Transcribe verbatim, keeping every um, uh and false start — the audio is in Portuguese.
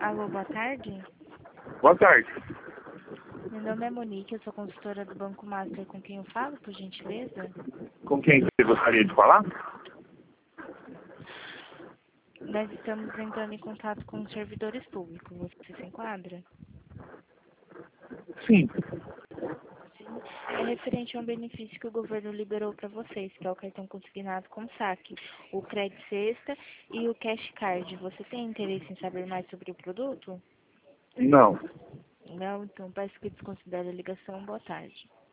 Alô, boa tarde. Boa tarde. Meu nome é Monique, eu sou consultora do Banco Master. Com quem eu falo, por gentileza? Com quem você gostaria de falar? Nós estamos entrando em contato com os servidores públicos. Você se enquadra? Sim. Sim. É referente a um benefício que o governo liberou para vocês, que é o cartão consignado com saque, o Crédito Sexta e o Cash Card. Você tem interesse em saber mais sobre o produto? Não. Não? Então peço que desconsidere a ligação. Boa tarde.